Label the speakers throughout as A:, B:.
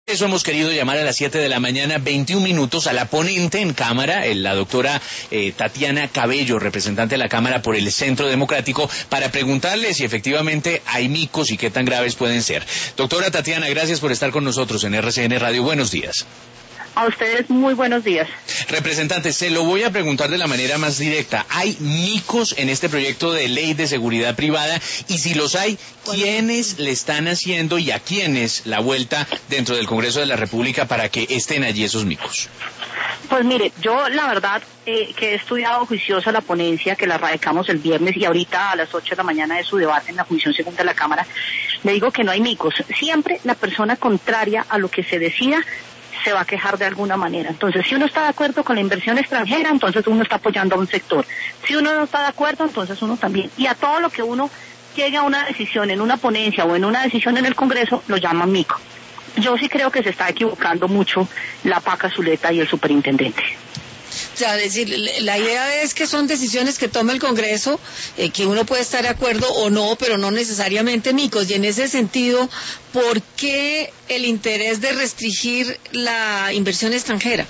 A: Eso hemos querido llamar a las 7 de la mañana, 21 minutos, a la ponente en Cámara, la doctora Tatiana Cabello, representante de la Cámara por el Centro Democrático, para preguntarle si efectivamente hay micos y qué tan graves pueden ser. Doctora Tatiana, gracias por estar con nosotros en RCN Radio. Buenos días.
B: A ustedes muy buenos días.
A: Representante, se lo voy a preguntar de la manera más directa. ¿Hay micos en este proyecto de ley de seguridad privada? Y si los hay, ¿quiénes le están haciendo y a quiénes la vuelta dentro del Congreso de la República para que estén allí esos micos?
B: Pues mire, yo la verdad que he estudiado juiciosa la ponencia que la radicamos el viernes y ahorita a las 8 de la mañana de su debate en la Comisión Segunda de la Cámara, le digo que no hay micos. Siempre la persona contraria a lo que se decida se va a quejar de alguna manera. Entonces, si uno está de acuerdo con la inversión extranjera, entonces uno está apoyando a un sector. Si uno no está de acuerdo, entonces uno también. Y a todo lo que uno llegue a una decisión en una ponencia o en una decisión en el Congreso, lo llaman mico. Yo sí creo que se está equivocando mucho la Paca Zuleta y el superintendente.
C: O sea, decir, la idea es que son decisiones que toma el Congreso, que uno puede estar de acuerdo o no, pero no necesariamente micos. Y en ese sentido, ¿por qué el interés de restringir la inversión extranjera?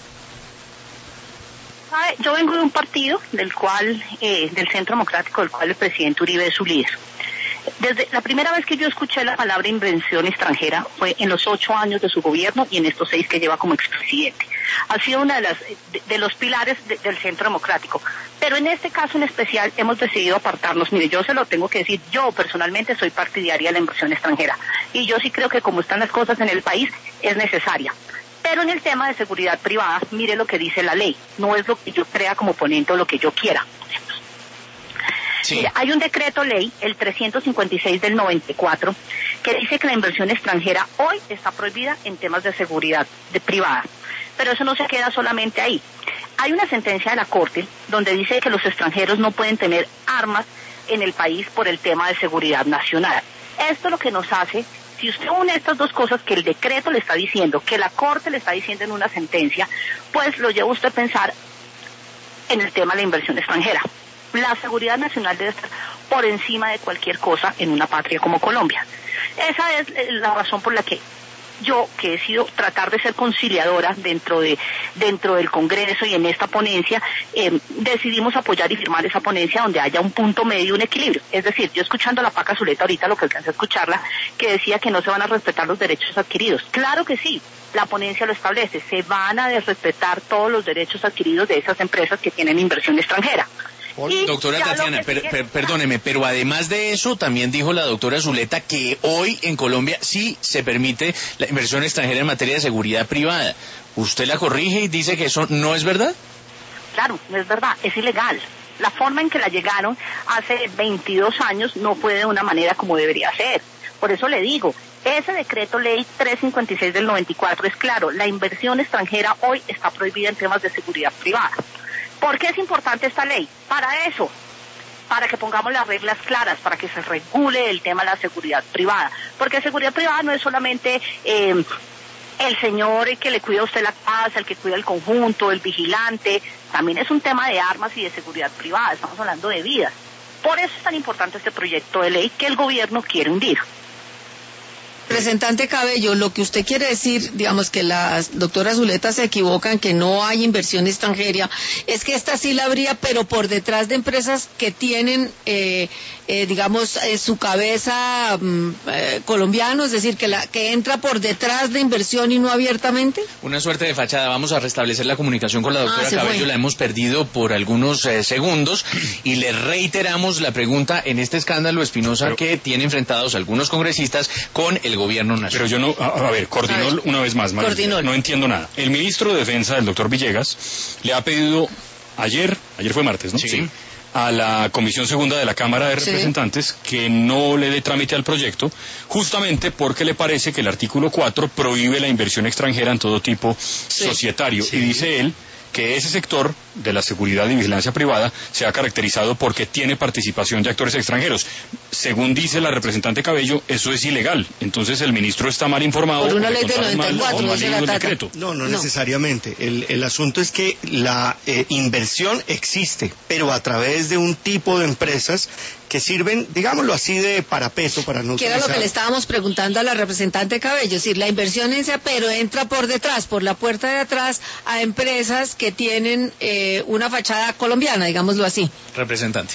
B: Yo vengo de un partido del Centro Democrático, del cual el presidente Uribe es su líder. Desde la primera vez que yo escuché la palabra inversión extranjera fue en los 8 años de su gobierno y en estos 6 que lleva como expresidente. Ha sido una de los pilares del Centro Democrático. Pero en este caso en especial hemos decidido apartarnos. Mire, yo se lo tengo que decir, yo personalmente soy partidaria de la inversión extranjera. Y yo sí creo que como están las cosas en el país, es necesaria. Pero en el tema de seguridad privada, mire lo que dice la ley. No es lo que yo crea como ponente o lo que yo quiera. Sí. Mira, hay un decreto ley, el 356 del 94, que dice que la inversión extranjera hoy está prohibida en temas de seguridad privada. Pero eso no se queda solamente ahí. Hay una sentencia de la Corte donde dice que los extranjeros no pueden tener armas en el país por el tema de seguridad nacional. Esto es lo que nos hace, si usted une estas dos cosas que el decreto le está diciendo, que la Corte le está diciendo en una sentencia, pues lo lleva usted a pensar en el tema de la inversión extranjera. La seguridad nacional debe estar por encima de cualquier cosa en una patria como Colombia. Esa es la razón por la que yo, que he sido tratar de ser conciliadora dentro del Congreso y en esta ponencia, decidimos apoyar y firmar esa ponencia donde haya un punto medio, un equilibrio. Es decir, yo escuchando a la Paca Zuleta ahorita, lo que alcancé a escucharla, que decía que no se van a respetar los derechos adquiridos. Claro que sí, la ponencia lo establece, se van a respetar todos los derechos adquiridos de esas empresas que tienen inversión extranjera.
A: Doctora Tatiana, perdóneme, pero además de eso, también dijo la doctora Zuleta que hoy en Colombia sí se permite la inversión extranjera en materia de seguridad privada. ¿Usted la corrige y dice que eso no es verdad?
B: Claro, no es verdad, es ilegal. La forma en que la llegaron hace 22 años no fue de una manera como debería ser. Por eso le digo, ese decreto ley 356 del 94 es claro, la inversión extranjera hoy está prohibida en temas de seguridad privada. ¿Por qué es importante esta ley? Para eso, para que pongamos las reglas claras, para que se regule el tema de la seguridad privada. Porque seguridad privada no es solamente el señor que le cuida a usted la casa, el que cuida el conjunto, el vigilante, también es un tema de armas y de seguridad privada, estamos hablando de vidas. Por eso es tan importante este proyecto de ley que el gobierno quiere hundir.
C: Representante Cabello, lo que usted quiere decir, digamos que la doctora Zuleta se equivoca en que no hay inversión extranjera, es que esta sí la habría, pero por detrás de empresas que tienen, su cabeza colombiano, es decir, que entra por detrás de inversión y no abiertamente.
A: Una suerte de fachada. Vamos a restablecer la comunicación con la doctora Cabello, la hemos perdido por algunos segundos y le reiteramos la pregunta en este escándalo espinosa que tiene enfrentados algunos congresistas con el gobierno nacional.
D: Pero yo no, a ver, Cordinol, una vez más, María, no entiendo nada. El ministro de Defensa, el doctor Villegas, le ha pedido ayer fue martes, ¿no?
A: Sí.
D: A la Comisión Segunda de la Cámara de Representantes que no le dé trámite al proyecto, justamente porque le parece que el artículo 4 prohíbe la inversión extranjera en todo tipo societario. Y dice él que ese sector de la seguridad y vigilancia privada se ha caracterizado porque tiene participación de actores extranjeros. Según dice la representante Cabello, eso es ilegal. Entonces el ministro está mal informado.
C: Por una ley del 94,
D: mal leído el decreto.
E: No necesariamente. El asunto es que la inversión existe, pero a través de un tipo de empresas que sirven, digámoslo así, de parapeso para no
C: utilizar. Que era lo que le estábamos preguntando a la representante Cabello, es decir, la inversión en pero entra por detrás, por la puerta de atrás, a empresas que tienen una fachada colombiana, digámoslo así.
A: Representante.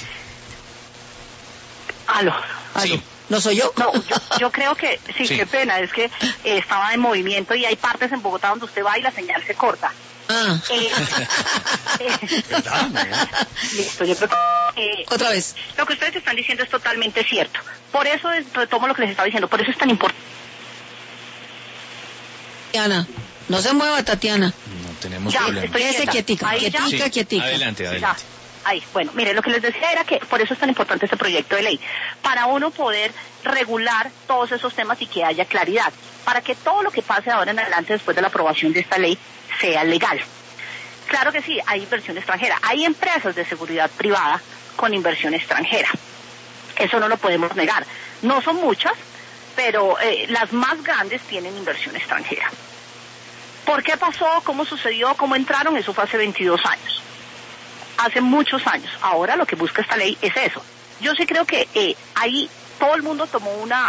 B: Aló.
A: Sí.
C: ¿No soy yo?
B: No, yo creo que, sí, qué pena, es que estaba en movimiento y hay partes en Bogotá donde usted va y la señal se corta. Listo, yo creo que,
C: otra vez.
B: Lo que ustedes están diciendo es totalmente cierto. Por eso retomo lo que les estaba diciendo, por eso es tan importante.
C: Tatiana, no se mueva, Tatiana.
A: No tenemos
B: ya,
A: problema.
C: Quédese quietica.
A: Adelante.
B: Ya. Ahí, bueno, mire, lo que les decía era que por eso es tan importante este proyecto de ley, para uno poder regular todos esos temas y que haya claridad, para que todo lo que pase ahora en adelante después de la aprobación de esta ley sea legal. Claro que sí, hay inversión extranjera, hay empresas de seguridad privada con inversión extranjera, eso no lo podemos negar, no son muchas, pero las más grandes tienen inversión extranjera. ¿Por qué pasó? ¿Cómo sucedió? ¿Cómo entraron? Eso fue hace 22 años. Hace muchos años. Ahora lo que busca esta ley es eso. Yo sí creo que ahí todo el mundo tomó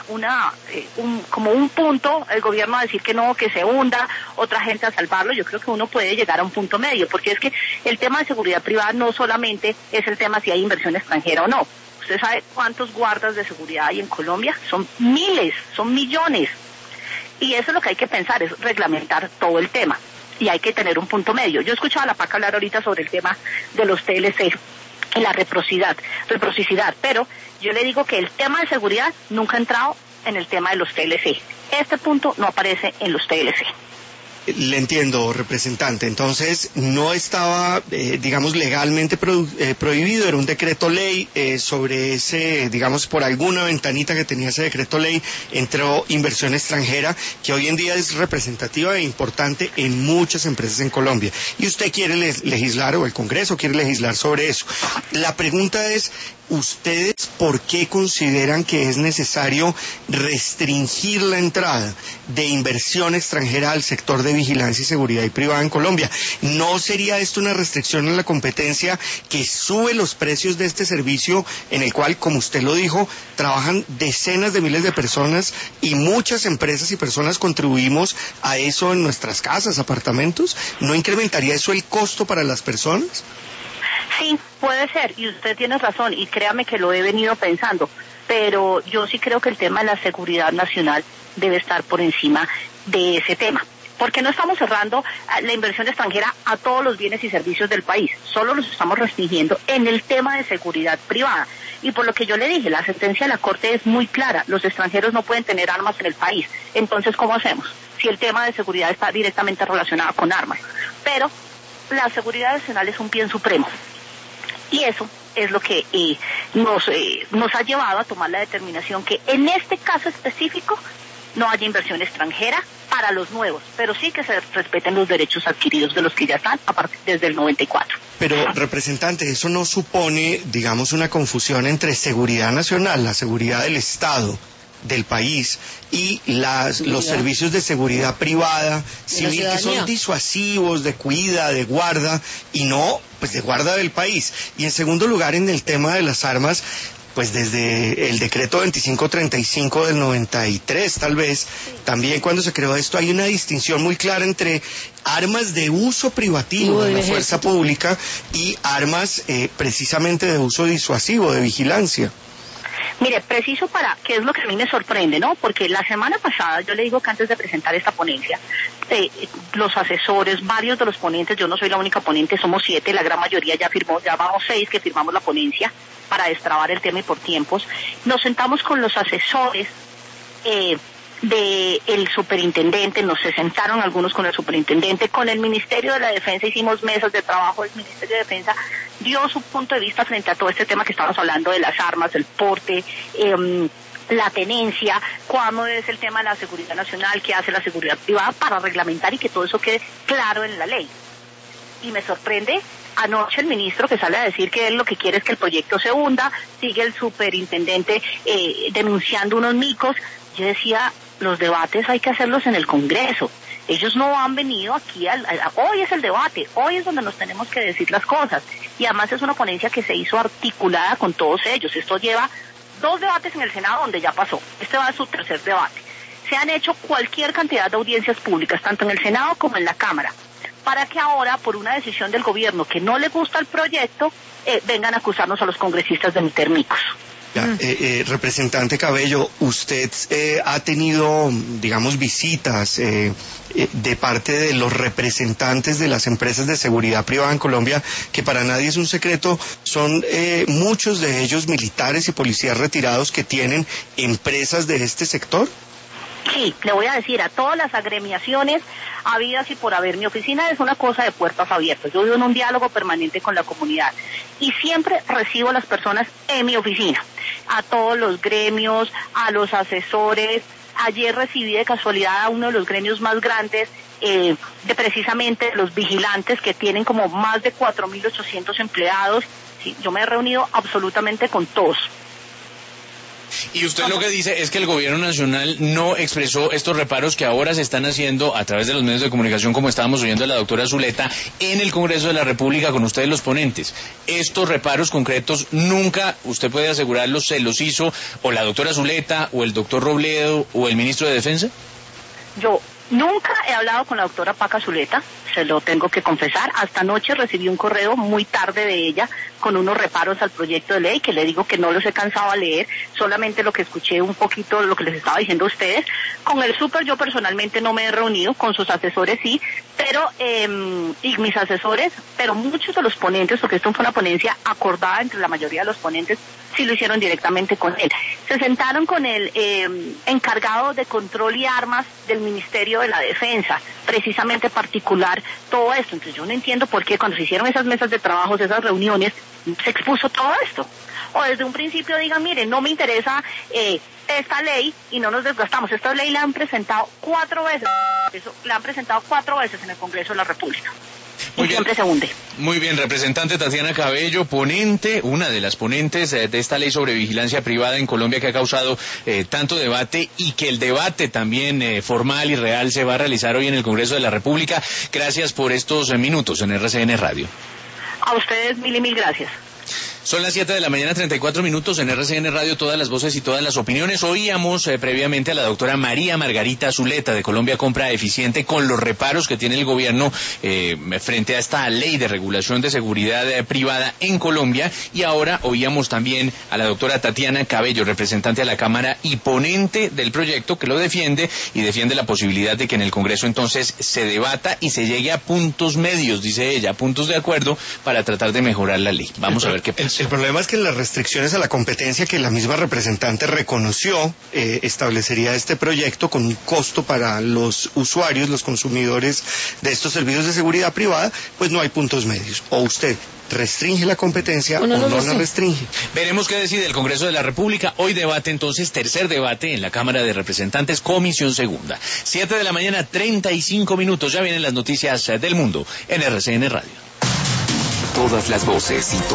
B: como un punto, el gobierno a decir que no, que se hunda, otra gente a salvarlo. Yo creo que uno puede llegar a un punto medio, porque es que el tema de seguridad privada no solamente es el tema si hay inversión extranjera o no. ¿Usted sabe cuántos guardas de seguridad hay en Colombia? Son miles, son millones. Y eso es lo que hay que pensar, es reglamentar todo el tema. Y hay que tener un punto medio. Yo escuchaba a la PAC hablar ahorita sobre el tema de los TLC y la reciprocidad, pero yo le digo que el tema de seguridad nunca ha entrado en el tema de los TLC. Este punto no aparece en los TLC.
E: Le entiendo, representante. Entonces, no estaba, digamos, legalmente prohibido, era un decreto ley sobre ese, digamos, por alguna ventanita que tenía ese decreto ley, entró inversión extranjera, que hoy en día es representativa e importante en muchas empresas en Colombia. Y usted quiere legislar, o el Congreso quiere legislar sobre eso. La pregunta es, ¿ustedes por qué consideran que es necesario restringir la entrada de inversión extranjera al sector de vigilancia y seguridad y privada en Colombia? ¿No sería esto una restricción en la competencia que sube los precios de este servicio en el cual, como usted lo dijo, trabajan decenas de miles de personas y muchas empresas y personas contribuimos a eso en nuestras casas, apartamentos? ¿No incrementaría eso el costo para las personas?
B: Sí, puede ser, y usted tiene razón, y créame que lo he venido pensando, pero yo sí creo que el tema de la seguridad nacional debe estar por encima de ese tema, porque no estamos cerrando la inversión extranjera a todos los bienes y servicios del país, solo los estamos restringiendo en el tema de seguridad privada, y por lo que yo le dije, la sentencia de la Corte es muy clara, los extranjeros no pueden tener armas en el país, entonces ¿cómo hacemos? Si el tema de seguridad está directamente relacionado con armas, pero la seguridad nacional es un bien supremo. Y eso es lo que nos ha llevado a tomar la determinación que en este caso específico no haya inversión extranjera para los nuevos, pero sí que se respeten los derechos adquiridos de los que ya están a partir desde el 94.
E: Pero, representante, ¿eso no supone, digamos, una confusión entre seguridad nacional, la seguridad del Estado, del país, y los servicios de seguridad privada, civil, que son disuasivos, de cuida, de guarda, y no, pues de guarda del país? Y en segundo lugar, en el tema de las armas, pues desde el decreto 2535 del 93, tal vez, también cuando se creó esto, hay una distinción muy clara entre armas de uso privativo de la fuerza pública y armas precisamente de uso disuasivo, de vigilancia.
B: Mire, preciso que es lo que a mí me sorprende, ¿no? Porque la semana pasada, yo le digo que antes de presentar esta ponencia, los asesores, varios de los ponentes, yo no soy la única ponente, somos 7, la gran mayoría ya firmó, ya vamos 6 que firmamos la ponencia para destrabar el tema y por tiempos, nos sentamos con los asesores del superintendente, se sentaron algunos con el superintendente, con el Ministerio de la Defensa, hicimos mesas de trabajo, el Ministerio de Defensa dio su punto de vista frente a todo este tema que estamos hablando de las armas, el porte, la tenencia, cómo es el tema de la seguridad nacional, qué hace la seguridad privada para reglamentar y que todo eso quede claro en la ley. Y me sorprende anoche el ministro que sale a decir que él lo que quiere es que el proyecto se hunda, sigue el superintendente denunciando unos micos. Yo decía, los debates hay que hacerlos en el Congreso. Ellos no han venido aquí, hoy es el debate, hoy es donde nos tenemos que decir las cosas. Y además es una ponencia que se hizo articulada con todos ellos. Esto lleva 2 debates en el Senado donde ya pasó. Este va a su 3er debate. Se han hecho cualquier cantidad de audiencias públicas, tanto en el Senado como en la Cámara, para que ahora, por una decisión del gobierno que no le gusta el proyecto, vengan a acusarnos a los congresistas de meter micos.
E: Representante Cabello, usted ha tenido, digamos, visitas de parte de los representantes de las empresas de seguridad privada en Colombia, que para nadie es un secreto, son muchos de ellos militares y policías retirados que tienen empresas de este sector.
B: Sí, le voy a decir a todas las agremiaciones habidas y por haber. Mi oficina es una cosa de puertas abiertas. Yo vivo en un diálogo permanente con la comunidad y siempre recibo a las personas en mi oficina, a todos los gremios, a los asesores. Ayer recibí de casualidad a uno de los gremios más grandes de precisamente los vigilantes, que tienen como más de 4.800 empleados. Sí, yo me he reunido absolutamente con todos.
A: Y usted lo que dice es que el gobierno nacional no expresó estos reparos que ahora se están haciendo a través de los medios de comunicación, como estábamos oyendo a la doctora Zuleta, en el Congreso de la República con ustedes los ponentes. Estos reparos concretos nunca, usted puede asegurarlos, se los hizo o la doctora Zuleta o el doctor Robledo o el ministro de Defensa.
B: Yo nunca he hablado con la doctora Paca Zuleta, se lo tengo que confesar. Hasta anoche recibí un correo muy tarde de ella con unos reparos al proyecto de ley, que le digo que no los he cansado a leer, solamente lo que escuché un poquito lo que les estaba diciendo a ustedes. Con el súper yo personalmente no me he reunido, con sus asesores sí, pero y mis asesores, pero muchos de los ponentes, porque esto fue una ponencia acordada entre la mayoría de los ponentes, sí lo hicieron directamente con él. Se sentaron con el encargado de control y armas del Ministerio de la Defensa, precisamente particular todo esto. Entonces yo no entiendo por qué cuando se hicieron esas mesas de trabajo, esas reuniones, se expuso todo esto. O desde un principio digan, miren, no me interesa esta ley y no nos desgastamos. Esta ley la han presentado 4 veces, la han presentado 4 veces en el Congreso de la República. Y siempre se hunde.
A: Muy bien, representante Tatiana Cabello, ponente, una de las ponentes de esta ley sobre vigilancia privada en Colombia, que ha causado tanto debate, y que el debate también formal y real se va a realizar hoy en el Congreso de la República. Gracias por estos minutos en RCN Radio.
B: A ustedes mil y mil gracias.
A: Son las 7 de la mañana, 34 minutos en RCN Radio, todas las voces y todas las opiniones. Oíamos previamente a la doctora María Margarita Zuleta de Colombia Compra Eficiente con los reparos que tiene el gobierno frente a esta ley de regulación de seguridad privada en Colombia. Y ahora oíamos también a la doctora Tatiana Cabello, representante a la Cámara y ponente del proyecto, que lo defiende y defiende la posibilidad de que en el Congreso entonces se debata y se llegue a puntos medios, dice ella, puntos de acuerdo para tratar de mejorar la ley. Vamos a ver qué pasa.
E: El problema es que las restricciones a la competencia que la misma representante reconoció establecería este proyecto con un costo para los usuarios, los consumidores de estos servicios de seguridad privada, pues no hay puntos medios. O usted restringe la competencia o no la restringe.
A: Veremos qué decide el Congreso de la República. Hoy debate entonces, tercer debate en la Cámara de Representantes, Comisión Segunda. 7 de la mañana, 35 minutos. Ya vienen las noticias del mundo en RCN Radio.
F: Todas las voces y